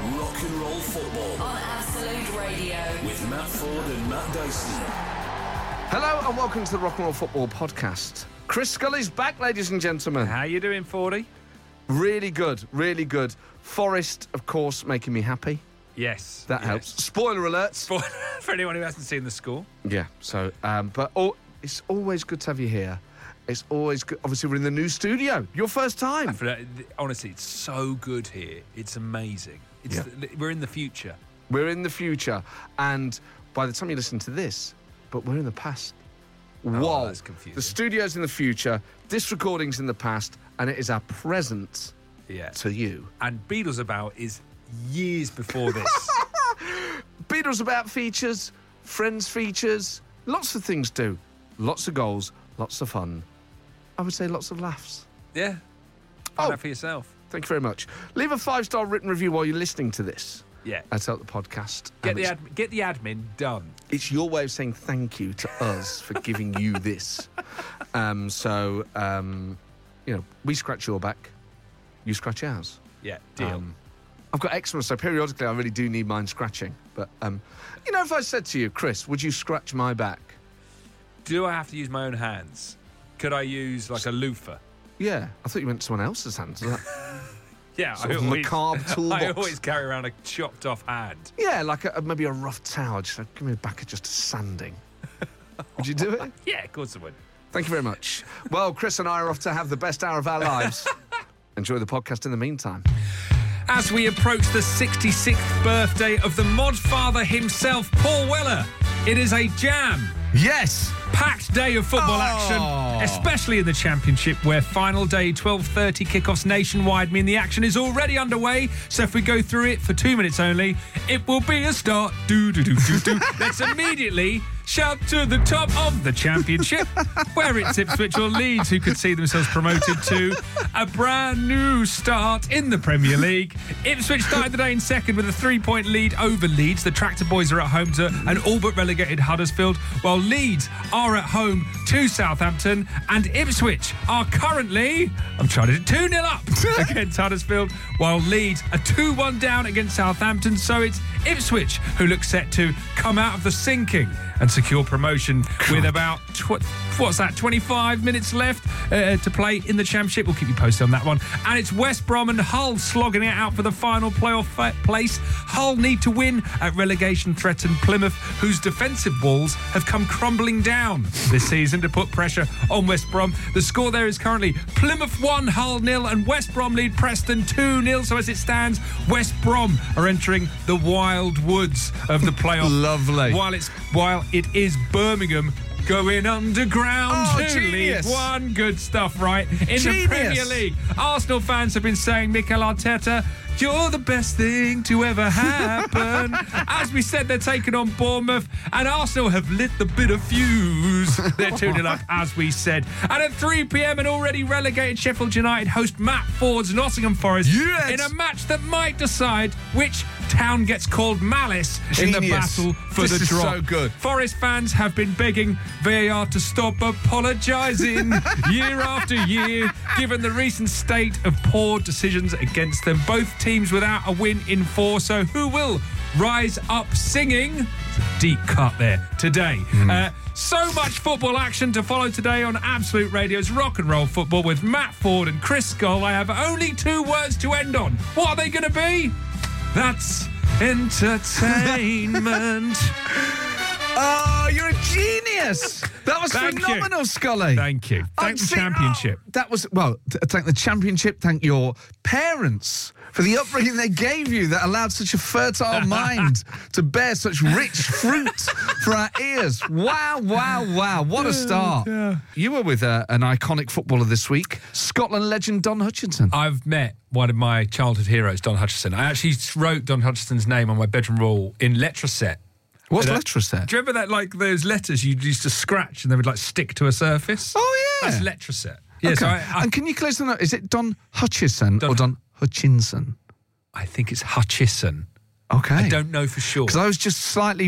Rock and Roll Football on Absolute Radio with Matt Ford and Matt Dyson. Hello and welcome to the Rock and Roll Football podcast. Chris Scully's back, ladies and gentlemen. How you doing, Fordy? Really good, really good. Forest, of course, making me happy. Yes. That helps. Spoiler alerts. For anyone who hasn't seen the score. Yeah, so, it's always good to have you here. It's always good. Obviously, we're in the new studio. Your first time. Honestly, it's so good here. It's amazing. We're in the future. We're in the future. And by the time you listen to this, but we're in the past. Whoa. That's confusing. The studio's in the future, this recording's in the past, and it is our present to you. And Beatles About is years before this. Beatles About features, Friends features, lots of things do. Lots of goals, lots of fun. I would say lots of laughs. Yeah. Find out for yourself. Thank you very much. Leave a 5-star written review while you're listening to this. Yeah. That's out the podcast. Get the admin done. It's your way of saying thank you to us for giving you this. We scratch your back, you scratch ours. Yeah, deal. I've got eczema, so periodically I really do need mine scratching. But, if I said to you, Chris, would you scratch my back? Do I have to use my own hands? Could I use, like, a loofah? Yeah, I thought you meant someone else's hands. Yeah, macabre toolbox. I always carry around a chopped off hand. Yeah, like maybe a rough towel. Just give me the back of just a sanding. Would you do it? Yeah, of course I would. Thank you very much. Well, Chris and I are off to have the best hour of our lives. Enjoy the podcast in the meantime. As we approach the 66th birthday of the mod father himself, Paul Weller, it is a jam. Yes. Packed day of football action, especially in the Championship, where final day 12:30 kickoffs nationwide mean the action is already underway. So if we go through it for 2 minutes only, it will be a start. Let's immediately shout to the top of the Championship, where it's Ipswich or Leeds who could see themselves promoted to a brand new start in the Premier League. Ipswich started the day in second with a 3-point lead over Leeds. The Tractor Boys are at home to an all but relegated Huddersfield, while Leeds are at home to Southampton, and Ipswich are currently, 2-0 up against Huddersfield, while Leeds are 2-1 down against Southampton. So it's Ipswich who look set to come out of the sinking and secure promotion with about 25 minutes left to play in the Championship. We'll keep you posted on that one. And it's West Brom and Hull slogging it out for the final playoff place. Hull need to win at relegation-threatened Plymouth, whose defensive walls have come crumbling down this season to put pressure on West Brom. The score there is currently Plymouth 1, Hull 0, and West Brom lead Preston 2-0. So as it stands, West Brom are entering the wild woods of the playoff. Lovely. While it is Birmingham going underground to genius. League One. Good stuff, right? In the Premier League, Arsenal fans have been saying, Mikel Arteta, you're the best thing to ever happen. As we said, they're taking on Bournemouth, and Arsenal have lit the bitter fuse. They're 2-0 up, as we said. And at 3 p.m, an already relegated Sheffield United host Matt Ford's Nottingham Forest in a match that might decide which town gets called Malice in the battle for the drop. So good. Forest fans have been begging VAR to stop apologising year after year, given the recent state of poor decisions against them. Both teams without a win in 4, so who will rise up singing? Deep cut there today. So much football action to follow today on Absolute Radio's Rock and Roll Football with Matt Ford and Chris Scull. I have only 2 words to end on. What are they going to be? That's entertainment. Oh, you're a genius. That was phenomenal, Scully. Thank you. Thank the Championship. That was, thank the Championship, thank your parents for the upbringing they gave you that allowed such a fertile mind to bear such rich fruit for our ears. Wow, wow, wow. What a start. Yeah. You were with an iconic footballer this week, Scotland legend Don Hutchinson. I've met one of my childhood heroes, Don Hutchinson. I actually wrote Don Hutchinson's name on my bedroom wall in Letraset. What's Letraset? Do you remember that, like, those letters you used to scratch and they would, like, stick to a surface? Oh, yeah. That's Letraset. Yeah, okay. so and can you close the note? Is it Don Hutchison or Don Hutchinson? I think it's Hutchison. Okay. I don't know for sure. Because I was just slightly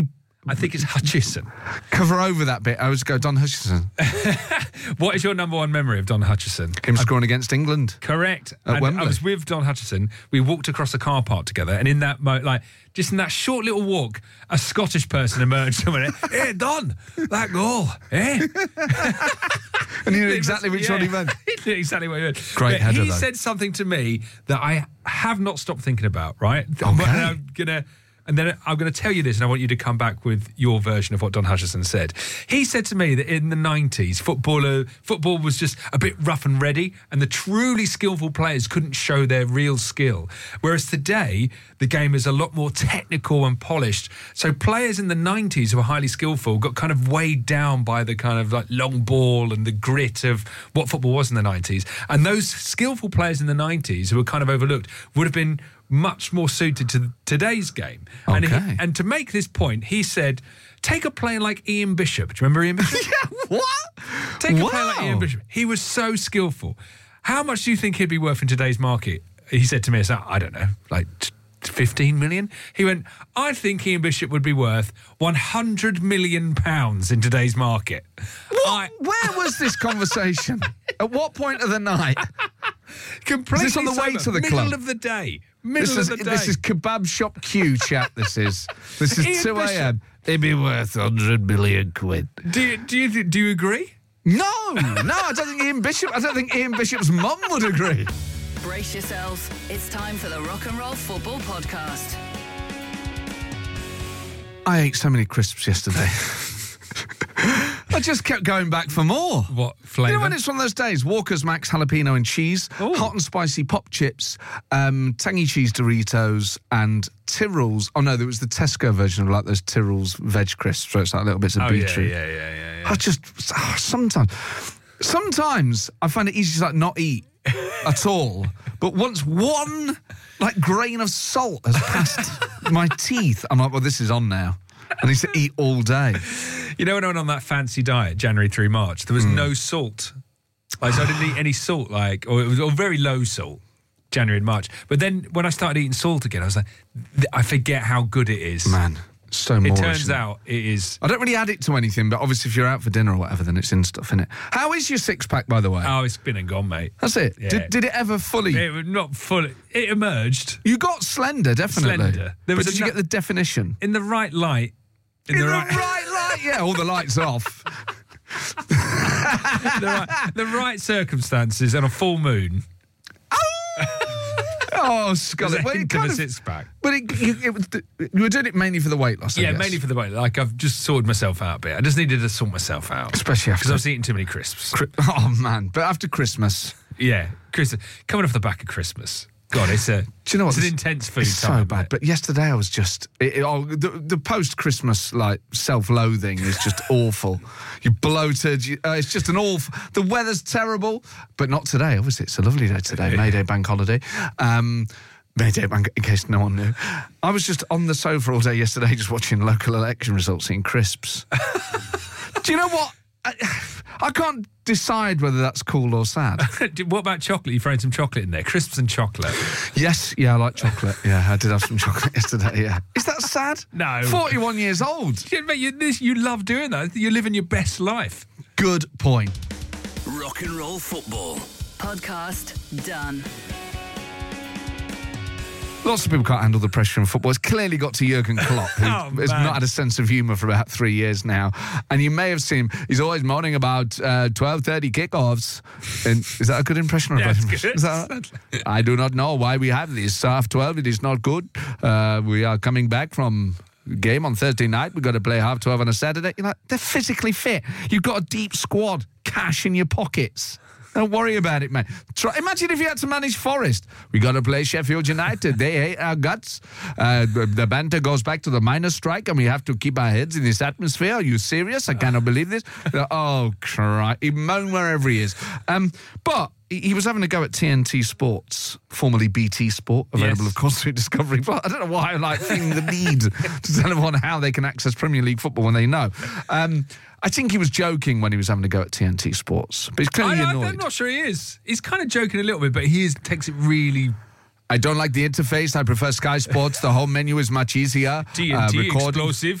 I think it's Hutchison. Cover over that bit. I always go Don Hutchison. What is your number one memory of Don Hutchison? Him scoring against England. Correct. At And Wembley. I was with Don Hutchison. We walked across the car park together, and in that just in that short little walk, a Scottish person emerged and went, "Hey, Don, that goal, eh?" And you knew exactly which one he meant. He knew exactly what he meant. Great But header, he though. said something to me that I have not stopped thinking about, right? Okay. And then I'm going to tell you this, and I want you to come back with your version of what Don Hutchison said. He said to me that in the 90s, football was just a bit rough and ready, and the truly skillful players couldn't show their real skill. Whereas today, the game is a lot more technical and polished. So players in the 90s who were highly skillful got kind of weighed down by the kind of like long ball and the grit of what football was in the 90s. And those skillful players in the 90s who were kind of overlooked would have been much more suited to today's game. Okay. And to make this point, he said, take a player like Ian Bishop. Do you remember Ian Bishop? Yeah, what? Take a player like Ian Bishop. He was so skillful. How much do you think he'd be worth in today's market? He said to me, I don't know, like 15 million? He went, I think Ian Bishop would be worth £100 million in today's market. What? Where was this conversation? At what point of the night? Completely Is this on the way sober. to the Middle club? of the day. This is kebab shop queue chat, this is. This is Ian 2 a.m. It'd be worth 100 million quid. Do you agree? No, I don't think Ian Bishop's mum would agree. Brace yourselves. It's time for the Rock and Roll Football Podcast. I ate so many crisps yesterday. I just kept going back for more. What flavour? You know when it's one of those days, Walker's Max jalapeno and cheese, Ooh. hot and spicy pop chips, tangy cheese Doritos, and Tyrrell's. Oh no, there was the Tesco version of like those Tyrrell's veg crisps, where it's like little bits of beetroot. Yeah. I just sometimes I find it easy to like not eat at all. But once one like grain of salt has passed my teeth, I'm like, well, this is on now. I need to eat all day. You know when I went on that fancy diet, January through March, there was no salt. Like, so I didn't eat any salt, or it was very low salt, January and March. But then when I started eating salt again, I was like, I forget how good it is. Man, so more. It turns out it is. I don't really add it to anything, but obviously if you're out for dinner or whatever, then it's in stuff, innit? How is your six-pack, by the way? Oh, it's been and gone, mate. That's it? Yeah. Did it ever fully... It was not fully. It emerged You got slender, definitely. Slender. There was Did you get the definition? in the right light. In the right light, yeah, all the lights off. the right circumstances and a full moon. Oh, There's Scully. a Well, hint of a six-pack. But you were doing it mainly for the weight loss, I Yeah, guess. mainly for the weight. Like, I've just sorted myself out a bit. I just needed to sort myself out. Especially after... Because I was eating too many crisps. Oh, man. But after Christmas... Yeah, Christmas. Coming off the back of Christmas. God, it's a... Do you know what? It's an intense food It's time. so bad. But yesterday I was just... the post-Christmas, like, self-loathing is just awful. You're bloated. It's just an awful... The weather's terrible. But not today, obviously. It's a lovely day today. May Day bank holiday. May Day bank, in case no one knew. I was just on the sofa all day yesterday just watching local election results, eating crisps. Do you know what? I can't decide whether that's cool or sad. What about chocolate? You throwing some chocolate in there? Crisps and chocolate. Yes, yeah, I like chocolate. Yeah, I did have some chocolate yesterday, yeah. Is that sad? No. 41 years old. Yeah, mate, you love doing that. You're living your best life. Good point. Rock and Roll Football. Podcast done. Lots of people can't handle the pressure in football. It's clearly got to Jurgen Klopp, who has man. not had a sense of humour for about 3 years now. And you may have seen him, he's always moaning about 12:30 kickoffs. And is that a good impression? Or a Yeah, bad it's impression? good. Is that I do not know why we have this. Half 12, it is not good. We are coming back from game on Thursday night. We've got to play half 12 on a Saturday. You're like, they're physically fit. You've got a deep squad, cash in your pockets. Don't worry about it, mate. Imagine if you had to manage Forest. We got to play Sheffield United. They hate our guts. The banter goes back to the miners' strike, and we have to keep our heads in this atmosphere. Are you serious? I cannot believe this. Oh, Christ. He moaned wherever he is. But he was having a go at TNT Sports, formerly BT Sport, available, Yes. of course, through Discovery. But I don't know why I feeling the need to tell everyone how they can access Premier League football when they know. I think he was joking when he was having a go at TNT Sports, but he's clearly annoyed. I'm not sure he is. He's kind of joking a little bit, but he takes it really... I don't like the interface. I prefer Sky Sports. The whole menu is much easier. TNT Recording. explosive.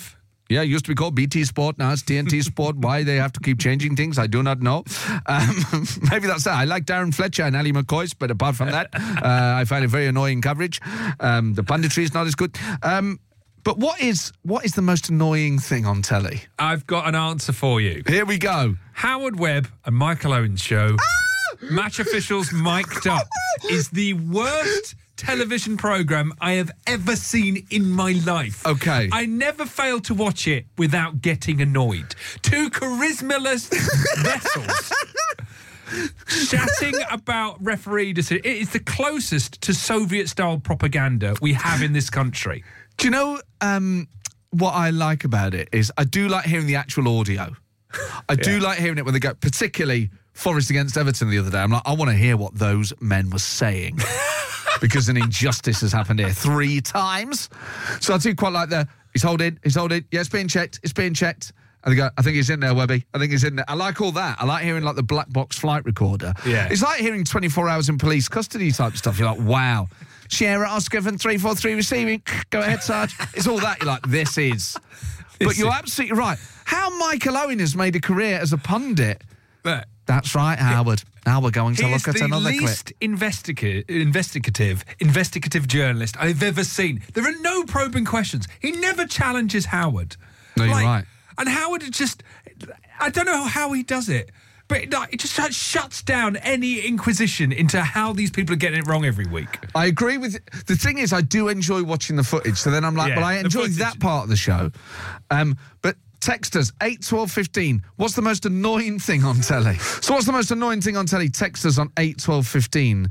Yeah, it used to be called BT Sport. Now it's TNT Sport. Why they have to keep changing things, I do not know. Maybe that's that. I like Darren Fletcher and Ali McCoy, but apart from that, I find it very annoying coverage. The punditry is not as good. But what is the most annoying thing on telly? I've got an answer for you. Here we go. Howard Webb and Michael Owen's show, Match Officials Mic'd Up, is the worst television programme I have ever seen in my life. Okay. I never fail to watch it without getting annoyed. Two charismaless vessels chatting about referee decisions. It is the closest to Soviet-style propaganda we have in this country. Do you know what I like about it is I do like hearing the actual audio. I do like hearing it when they go, particularly Forest against Everton the other day. I'm like, I want to hear what those men were saying because an injustice has happened here 3 times. So I do quite like he's holding. Yeah, it's being checked. And they go, I think he's in there, Webby. I think he's in there. I like all that. I like hearing like the black box flight recorder. Yeah. It's like hearing 24 hours in police custody type stuff. You're like, wow. Sierra Oscar from 343 receiving. Go ahead, Sarge. It's all that. You're like, this is. But you're absolutely right. How Michael Owen has made a career as a pundit. That's right, Howard. Now we're going to look at another clip. He is the least investigative journalist I've ever seen. There are no probing questions. He never challenges Howard. No, you're right. And Howard just, I don't know how he does it, but it just shuts down any inquisition into how these people are getting it wrong every week. I agree with... The thing is, I do enjoy watching the footage, so then I'm like, well, I enjoy that part of the show. But text us, 8 12 15. What's the most annoying thing on telly? So what's the most annoying thing on telly? Text us on 8 12 15.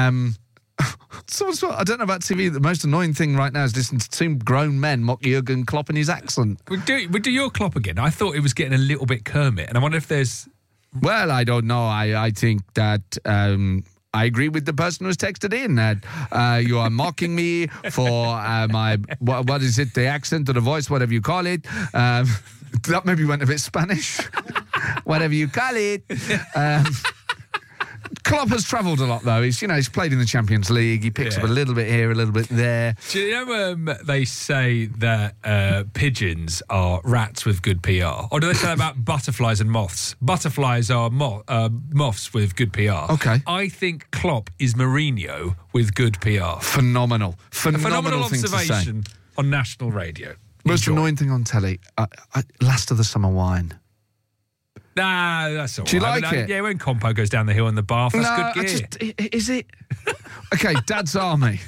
I don't know about TV. The most annoying thing right now is listening to 2 grown men mock Jurgen Klopp in his accent. We do your Klopp again. I thought it was getting a little bit Kermit, and I wonder if there's... Well, I don't know. I think that... I agree with the person who's texted in that you are mocking me for my, what is it, the accent or the voice, whatever you call it. That maybe went a bit Spanish. Whatever you call it. Klopp has travelled a lot, though. He's played in the Champions League. He picks up a little bit here, a little bit there. Do you know they say that pigeons are rats with good PR? Or do they say that about butterflies and moths? Butterflies are moths with good PR. Okay. I think Klopp is Mourinho with good PR. Phenomenal thing observation to say. On national radio. Most annoying thing on telly, Last of the Summer Wine. Nah, that's all right. Do you like it? Yeah, when Compo goes down the hill in the bath, that's good gear. Is it? Okay, Dad's Army.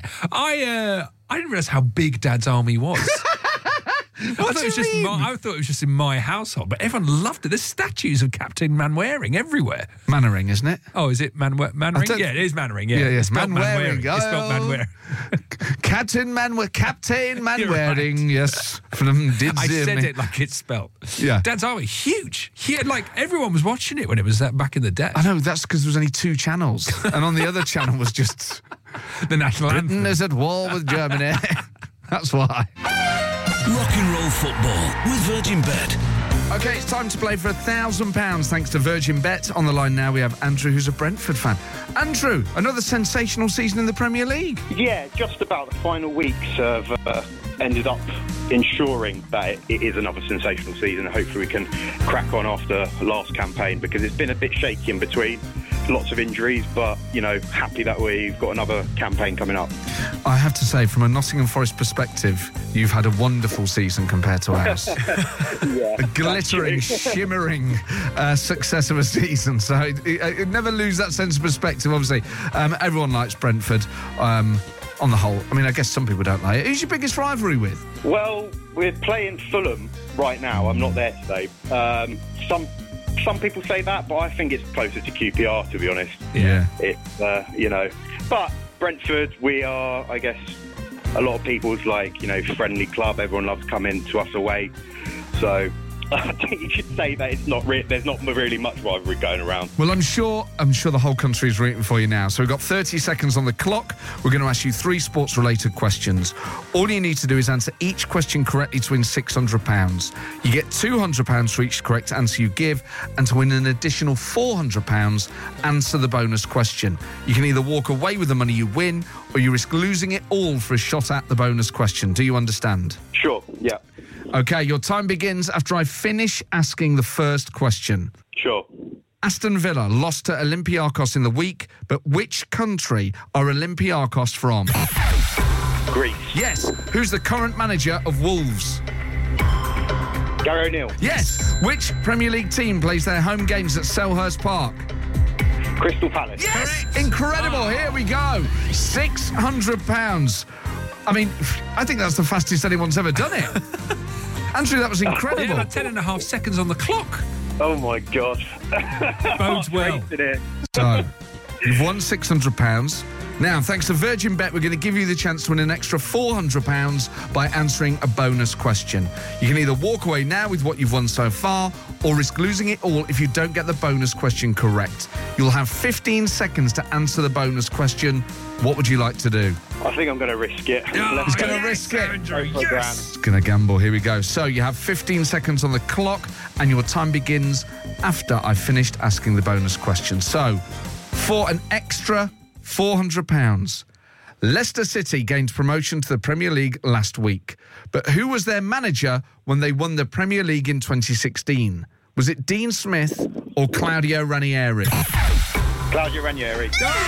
I didn't realise how big Dad's Army was. What do you mean? I thought it was just in my household, but everyone loved it. There's statues of Captain Manwaring everywhere. Mannering, isn't it? Oh, is it Mannering? Yeah, it is Mannering. Yeah, yes, Manwaring. It's spelled Manwaring. Captain Manwaring, yes. From I said it like it's spelled. Yeah. Dad's Army, huge. Everyone was watching it when it was back in the day. I know, that's because there was only 2 channels. And on the other channel was just... the national anthem. Britain is at war with Germany. That's why. Rock and roll football with Virgin Bet. Okay, it's time to play for £1,000 thanks to Virgin Bet. On the line now we have Andrew, who's a Brentford fan. Andrew, another sensational season in the Premier League. Yeah, just about the final weeks have ended up ensuring that it is another sensational season. Hopefully we can crack on after last campaign, because it's been a bit shaky in between. Lots of injuries, but, happy that we've got another campaign coming up. I have to say, from a Nottingham Forest perspective, you've had a wonderful season compared to ours. Yeah, a glittering, shimmering success of a season. So it never lose that sense of perspective, obviously. Everyone likes Brentford on the whole. I mean, I guess some people don't like it. Who's your biggest rivalry with? Well, we're playing Fulham right now. I'm not there today. Some people say that, but I think it's closer to QPR, to be honest. Yeah. It's, But Brentford, we are, I guess, a lot of people's, friendly club. Everyone loves coming to us away. So I think you should say that there's not really much rivalry going around. Well, I'm sure the whole country is rooting for you now. So we've got 30 seconds on the clock. We're going to ask you 3 sports-related questions. All you need to do is answer each question correctly to win £600. You get £200 for each correct answer you give, and to win an additional £400, answer the bonus question. You can either walk away with the money you win, or you risk losing it all for a shot at the bonus question. Do you understand? Sure, yeah. Okay, your time begins after I finish asking the first question. Sure. Aston Villa lost to Olympiacos in the week, but which country are Olympiacos from? Greece. Yes. Who's the current manager of Wolves? Gary O'Neill. Yes. Which Premier League team plays their home games at Selhurst Park? Crystal Palace. Yes! Incredible. Here we go. £600. I mean, I think that's the fastest anyone's ever done it. Andrew, that was incredible. Yeah, like 10.5 seconds on the clock. Oh, my God. Bodes well. So, you've won £600. Now, thanks to Virgin Bet, we're going to give you the chance to win an extra £400 by answering a bonus question. You can either walk away now with what you've won so far or risk losing it all if you don't get the bonus question correct. You'll have 15 seconds to answer the bonus question. What would you like to do? I think I'm going to risk it. He's going to risk it. Yes. He's going to gamble. Here we go. So you have 15 seconds on the clock and your time begins after I've finished asking the bonus question. So, for an extra £400. Leicester City gained promotion to the Premier League last week. But who was their manager when they won the Premier League in 2016? Was it Dean Smith or Claudio Ranieri? Claudio Ranieri.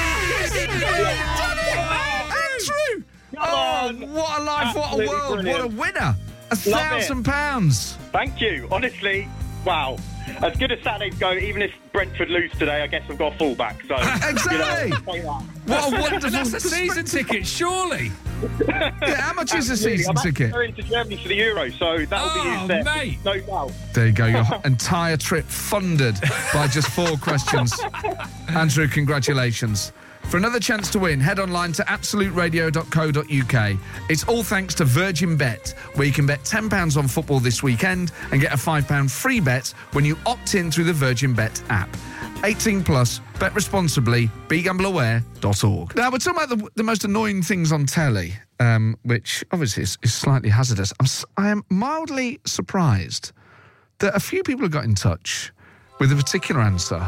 Andrew! Oh, what a life, what a Absolutely world, brilliant. what a winner. £1,000. Thank you. Honestly, wow. As good as Saturdays go, even if Brentford lose today, I guess I've got a fullback. So Exactly. What a wonderful... That's a season ticket, surely. Yeah, how much is a season I'm ticket? going to Germany for the Euro, so that'll be used there. Mate. No doubt. There you go, your entire trip funded by just 4 questions. Andrew, congratulations. For another chance to win, head online to absoluteradio.co.uk. It's all thanks to Virgin Bet, where you can bet £10 on football this weekend and get a £5 free bet when you opt in through the Virgin Bet app. 18 plus, bet responsibly, begambleaware.org. Now, we're talking about the most annoying things on telly, which obviously is slightly hazardous. I am mildly surprised that a few people have got in touch with a particular answer.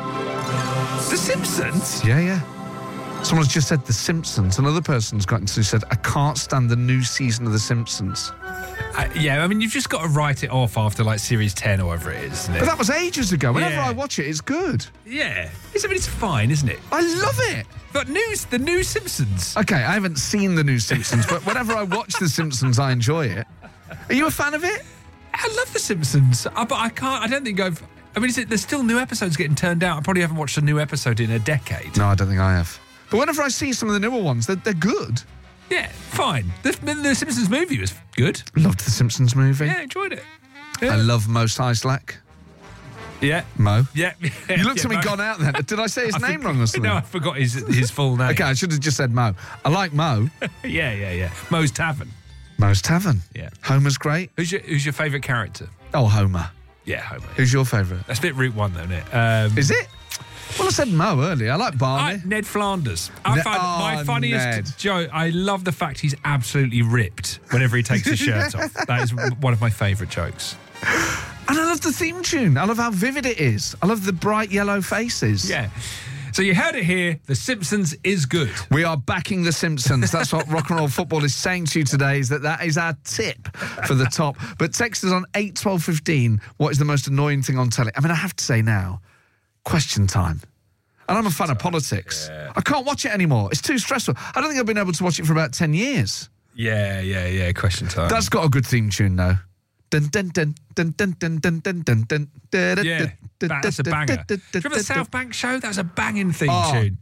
The Simpsons? Yeah. Someone's just said The Simpsons. Another person's got into and said, I can't stand the new season of The Simpsons. Yeah, I mean, you've just got to write it off after, like, series 10 or whatever it is, isn't it? But that was ages ago. Whenever Yeah. I watch it, it's good. Yeah. It's fine, isn't it? I love it. But the new Simpsons. Okay, I haven't seen the new Simpsons, but whenever I watch The Simpsons, I enjoy it. Are you a fan of it? I love The Simpsons, but I don't think I mean, there's still new episodes getting turned out. I probably haven't watched a new episode in a decade. No, I don't think I have. But whenever I see some of the newer ones, they're good. Yeah, fine. The Simpsons movie was good. Loved The Simpsons movie. Yeah, enjoyed it. I love Mo Sislak. Yeah. Mo. Yeah. You looked at me gone out then. Did I say his name wrong or something? No, I forgot his full name. Okay, I should have just said Mo. I like Mo. Yeah. Mo's Tavern. Mo's Tavern. Yeah. Homer's great. Who's your favourite character? Oh, Homer. Yeah, Homer. Who's your favourite? That's a bit Route 1, though, isn't it? Is it? Well, I said Mo earlier. I like Barney. Ned Flanders. I find my funniest Ned. joke. I love the fact he's absolutely ripped whenever he takes his shirt off. That is one of my favourite jokes. And I love the theme tune. I love how vivid it is. I love the bright yellow faces. Yeah. So you heard it here. The Simpsons is good. We are backing The Simpsons. That's what Rock and Roll Football is saying to you today, is that is our tip for the top. But text us on 81215. What is the most annoying thing on telly? I mean, I have to say now, Question Time. And I'm a fan of politics. Yeah. I can't watch it anymore. It's too stressful. I don't think I've been able to watch it for about 10 years. Yeah. Question Time. That's got a good theme tune, though. Dun, dun, dun, dun, dun, dun, dun, dun, dun, dun, yeah, that's a banger. Do you remember the South Bank show? That was a banging theme tune.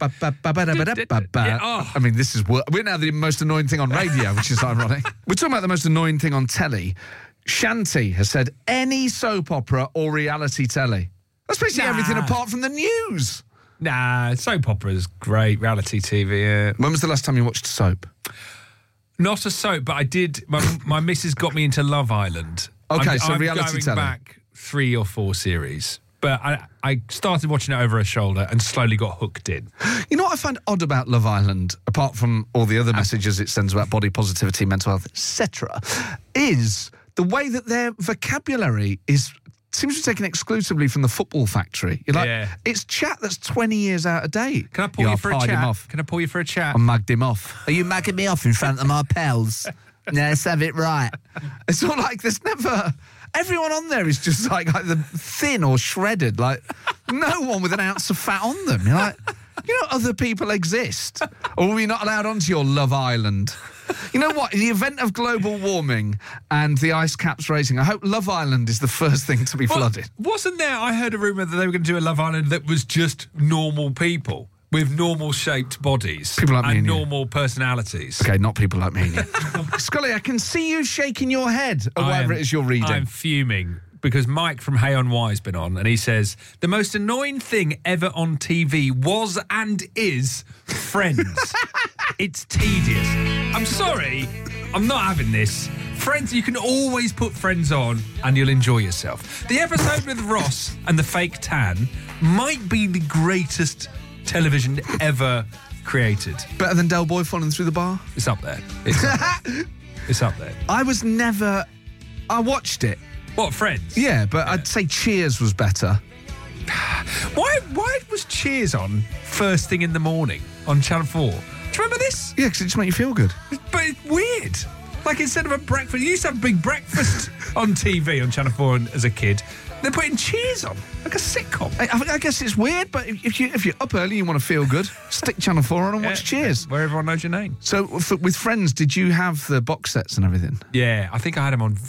I mean, we're now the most annoying thing on radio, which is ironic. We're talking about the most annoying thing on telly. Shanti has said any soap opera or reality telly. That's basically everything apart from the news. Nah, soap opera is great. Reality TV, yeah. When was the last time you watched a soap? Not a soap, but I did. My missus got me into Love Island. Okay, so reality I'm telly. going back 3 or 4 series. But I started watching it over her shoulder and slowly got hooked in. You know what I find odd about Love Island, apart from all the other messages it sends about body positivity, mental health, etc., is the way that their vocabulary seems to be taken exclusively from the Football Factory. You're like, it's chat that's 20 years out of date. Can I pull you for a chat? Can I pull you for a chat? I mugged him off. Are you mugging me off in front of my pals? Let's have it right. It's all like there's never... Everyone on there is just like either thin or shredded. Like, no one with an ounce of fat on them. You're like, you know, other people exist. Or are we not allowed onto your Love Island? You know what? In the event of global warming and the ice caps rising, I hope Love Island is the first thing to be flooded. Wasn't there, I heard a rumour that they were going to do a Love Island that was just normal people with normal-shaped bodies. People like me and you. normal personalities. Okay, not people like me and you. Scully, I can see you shaking your head or whatever it is you're reading. I'm fuming because Mike from Hey on Why's been on and he says, the most annoying thing ever on TV was and is Friends. It's tedious. I'm sorry, I'm not having this. Friends, you can always put Friends on and you'll enjoy yourself. The episode with Ross and the fake tan might be the greatest television ever created. Better than Del Boy falling through the bar? It's up there. It's up there. I watched it. What, Friends? Yeah, but I'd say Cheers was better. Why was Cheers on first thing in the morning on Channel 4? Do you remember this? Yeah, because it just made you feel good. But it's weird. Like, instead of a breakfast, you used to have a big breakfast on TV on Channel 4 as a kid. They're putting Cheers on, like a sitcom. I guess it's weird, but if you're up early, you want to feel good, stick Channel 4 on and watch Cheers. Where everyone knows your name. So, with Friends, did you have the box sets and everything? Yeah, I think I had them on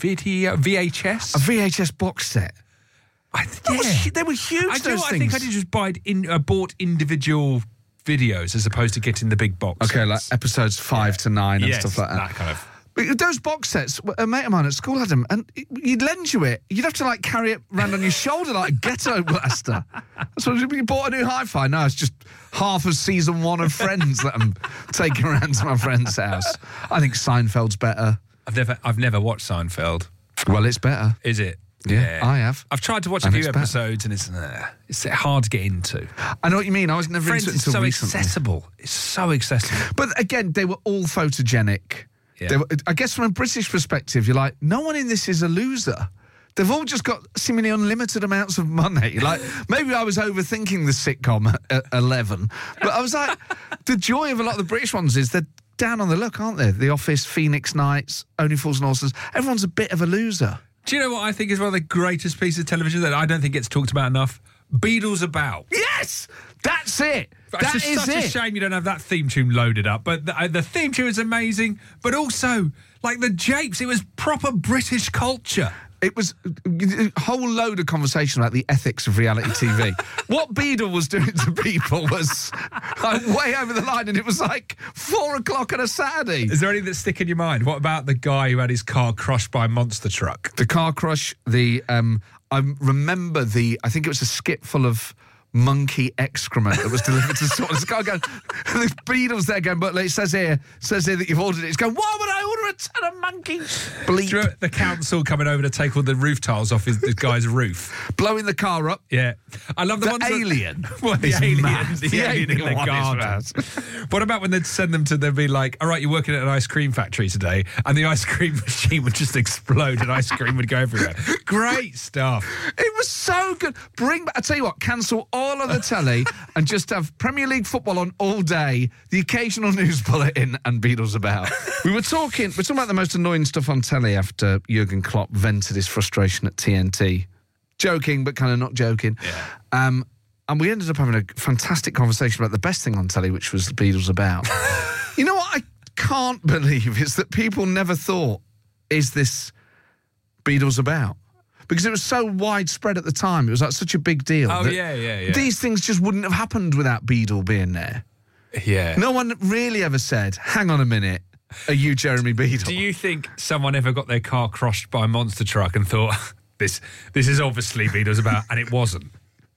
VHS. A VHS box set? They were huge, those things. I think I just bought individual videos as opposed to getting the big box Okay, sets. like episodes 5 to 9 and stuff like that. That kind of... But those box sets, a mate of mine at school had them, and you'd lend you it. You'd have to, like, carry it around on your shoulder like a ghetto blaster. So you bought a new hi-fi. No, it's just half of season 1 of Friends that I'm taking around to my friend's house. I think Seinfeld's better. I've never watched Seinfeld. Well, it's better. Is it? Yeah, I have. I've tried to watch a few episodes and it's hard to get into. I know what you mean. I was never Friends into it until recently. accessible. It's so accessible. But again, they were all photogenic. Yeah. I guess from a British perspective, you're like, no one in this is a loser. They've all just got seemingly unlimited amounts of money. Like, maybe I was overthinking the sitcom at 11. But I was like, the joy of a lot of the British ones is they're down on the luck, aren't they? The Office, Phoenix Nights, Only Fools and Horses. Everyone's a bit of a loser. Do you know what I think is one of the greatest pieces of television that I don't think gets talked about enough? Beatles About. Yes! That's it! It's just such a shame you don't have that theme tune loaded up. But the theme tune is amazing. But also, like the Japes, it was proper British culture. It was a whole load of conversation about the ethics of reality TV. What Beadle was doing to people was way over the line, and it was like 4 o'clock on a Saturday. Is there anything that stick in your mind? What about the guy who had his car crushed by a monster truck? The car crush, I remember I think it was a skip full of monkey excrement that was delivered to someone. This guy going, and the Beatles there going, but it says here that you've ordered it. It's going, why would I order a ton of monkey bleep? Do you know the council coming over to take all the roof tiles off the guy's roof? Blowing the car up. Yeah. I love the ones alien. The alien in the one garden. What about when they'd send them they'd be like, all right, you're working at an ice cream factory today, and the ice cream machine would just explode and ice cream would go everywhere. Great stuff. It was so good. I tell you what, cancel all of the telly and just have Premier League football on all day, the occasional news bulletin and Beatles About. We're talking about the most annoying stuff on telly after Jurgen Klopp vented his frustration at TNT. Joking, but kind of not joking. Yeah. And we ended up having a fantastic conversation about the best thing on telly, which was the Beatles About. You know what I can't believe is that people never thought, is this Beatles About? Because it was so widespread at the time. It was like such a big deal. Oh, yeah. These things just wouldn't have happened without Beadle being there. Yeah. No one really ever said, hang on a minute, are you Jeremy Beadle? Do you think someone ever got their car crushed by a monster truck and thought, this is obviously Beatles About, and it wasn't?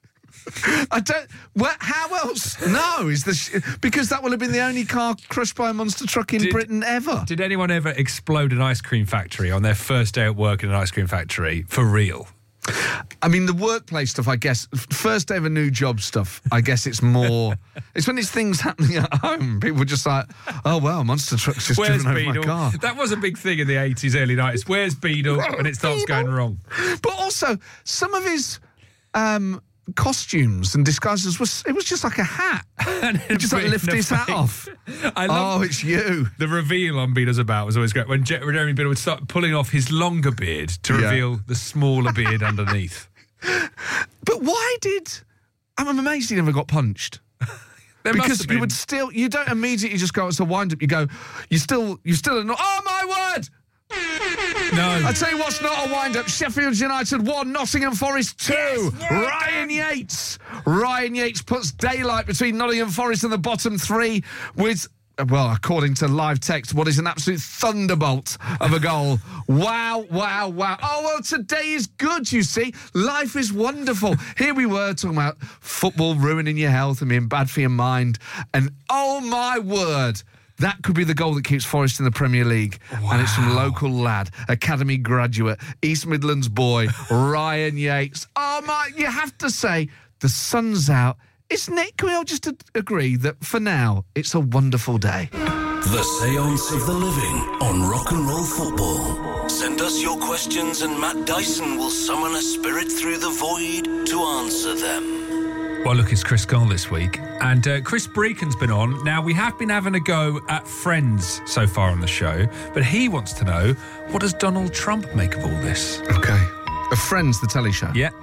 I don't... Well, how else? No, because that will have been the only car crushed by a monster truck in Britain ever. Did anyone ever explode an ice cream factory on their first day at work in an ice cream factory for real? I mean, the workplace stuff, I guess, first day of a new job stuff, I guess it's more... It's when it's things happening at home. People are just like, oh, well, monster truck's just driven over my car. That was a big thing in the 80s, early 90s. Where's Beadle? And it starts going wrong. But also, some of his... costumes and disguises. It was just like a hat. He just lifted his hat off. I love it's you. the reveal on Beat Us About was always great. When Jeremy Biddle would start pulling off his longer beard to reveal the smaller beard underneath. But why did... I'm amazed he never got punched. Because you don't immediately just go, it's a wind-up. You go, you're still not... Oh, my word! No. I tell you what's not a wind-up. Sheffield United 1, Nottingham Forest 2. Ryan Yates. Ryan Yates puts daylight between Nottingham Forest and the bottom three with... Well, according to live text, what is an absolute thunderbolt of a goal. Wow, wow, wow. Oh, well, today is good, you see. Life is wonderful. Here we were talking about football ruining your health and being bad for your mind. And, oh, my word, that could be the goal that keeps Forest in the Premier League. Wow. And it's from local lad, academy graduate, East Midlands boy, Ryan Yates. Oh, my, you have to say, the sun's out. Isn't it? Can we all just agree that for now, it's a wonderful day? The Seance of the Living on Rock and Roll Football. Send us your questions and Matt Dyson will summon a spirit through the void to answer them. Well, look, it's Chris Cole this week. And Chris Breacon's been on. Now, we have been having a go at Friends so far on the show, but he wants to know, what does Donald Trump make of all this? Okay. Friends, the telly show? Yeah.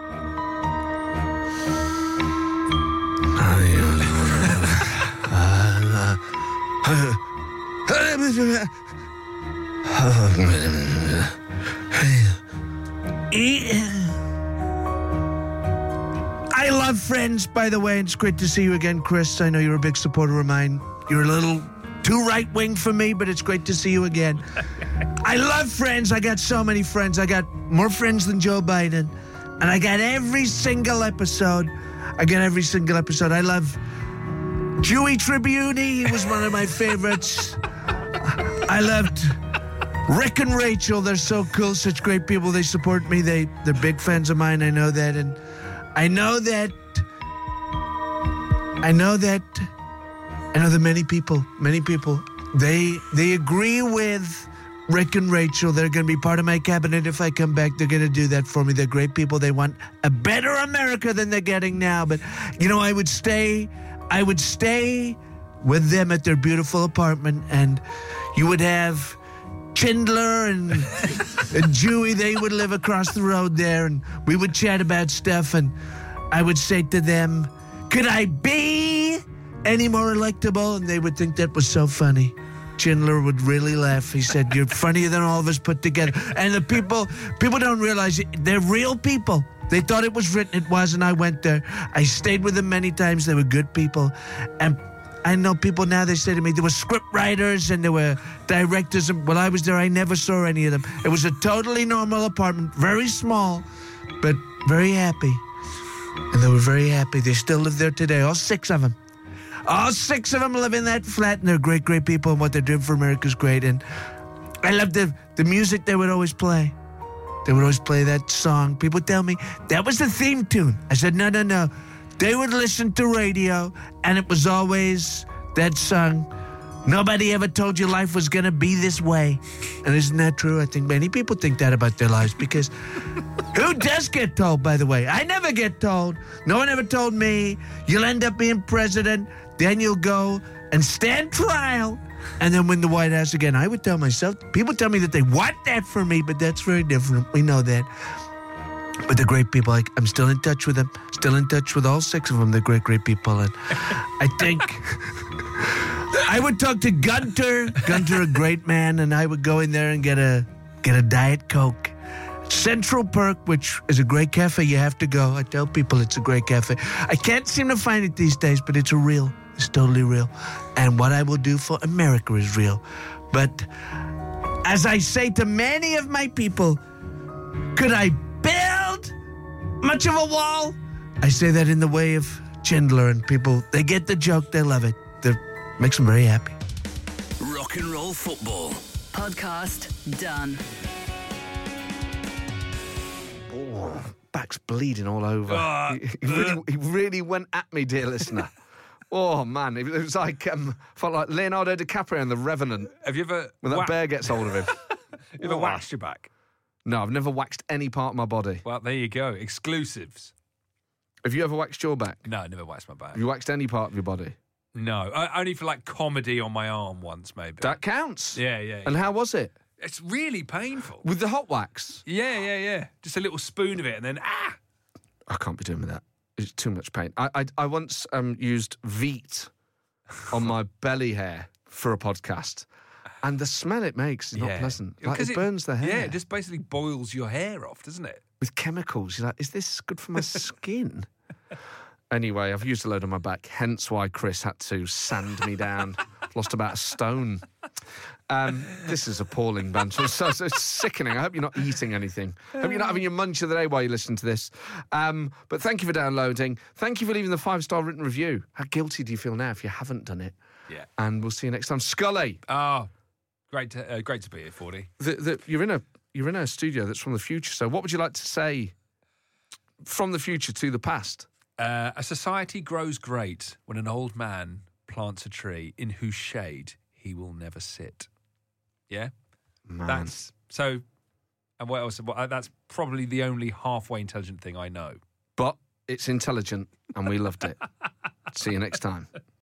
I love Friends, by the way. It's great to see you again, Chris. I know you're a big supporter of mine. You're a little too right-wing for me, but it's great to see you again. I love Friends. I got so many friends. I got more friends than Joe Biden. And I got every single episode. I love Dewey Tribune. He was one of my favorites. I loved Rick and Rachel. They're so cool, such great people. They support me. They're big fans of mine. I know that. And I know that many people, they agree with Rick and Rachel. They're going to be part of my cabinet if I come back. They're going to do that for me. They're great people. They want a better America than they're getting now. But, I would stay with them at their beautiful apartment, and you would have Chandler and Dewey. They would live across the road there, and we would chat about stuff, and I would say to them, could I be any more electable? And they would think that was so funny. Chandler would really laugh. He said, you're funnier than all of us put together. And the people don't realize it. They're real people. They thought it was written. It wasn't. I went there. I stayed with them many times. They were good people. And I know people now, they say to me, there were script writers and there were directors. And while I was there, I never saw any of them. It was a totally normal apartment, very small, but very happy. And they were very happy. They still live there today, all six of them. All six of them live in that flat, and they're great, great people, and what they're doing for America is great. And I love the music they would always play. They would always play that song. People tell me, that was the theme tune. I said, no. They would listen to radio, and it was always that song. Nobody ever told you life was going to be this way. And isn't that true? I think many people think that about their lives, because who does get told, by the way? I never get told. No one ever told me, you'll end up being president, then you'll go and stand trial, and then win the White House again. I would tell myself, people tell me that they want that for me, but that's very different. We know that. But they're great people. I'm still in touch with them. Still in touch with all six of them. They're great, great people. And I think I would talk to Gunter. Gunter, a great man, and I would go in there and get a Diet Coke. Central Perk, which is a great cafe. You have to go. I tell people it's a great cafe. I can't seem to find it these days, but it's real. It's totally real. And what I will do for America is real. But as I say to many of my people, could I build much of a wall? I say that in the way of Chandler, and people, they get the joke. They love it. That makes them very happy. Rock and Roll Football. Podcast done. Oh, back's bleeding all over. He really went at me, dear listener. Oh, man. It was like, felt like Leonardo DiCaprio in The Revenant. Have you ever... When that bear gets hold of him. You ever waxed your back? No, I've never waxed any part of my body. Well, there you go. Exclusives. Have you ever waxed your back? No, I never waxed my back. Have you waxed any part of your body? No, only for like comedy on my arm once, maybe. That counts. Yeah. And how was it? It's really painful. With the hot wax? Yeah. Just a little spoon of it and then, I can't be doing with that. It's too much pain. I once used Veet on my belly hair for a podcast, and the smell it makes is not pleasant. Like, it burns the hair. Yeah, it just basically boils your hair off, doesn't it? With chemicals. You're like, is this good for my skin? Anyway, I've used a load on my back, hence why Chris had to sand me down. Lost about a stone. This is appalling, banter. It's so sickening. I hope you're not eating anything. I hope you're not having your munch of the day while you listen to this. But thank you for downloading. Thank you for leaving the 5-star written review. How guilty do you feel now if you haven't done it? Yeah. And we'll see you next time. Scully. Oh, great to be here, 40. You're in a studio that's from the future. So what would you like to say from the future to the past? A society grows great when an old man plants a tree in whose shade he will never sit. Yeah? Man. That's so. And what else? Well, that's probably the only halfway intelligent thing I know. But it's intelligent and we loved it. See you next time.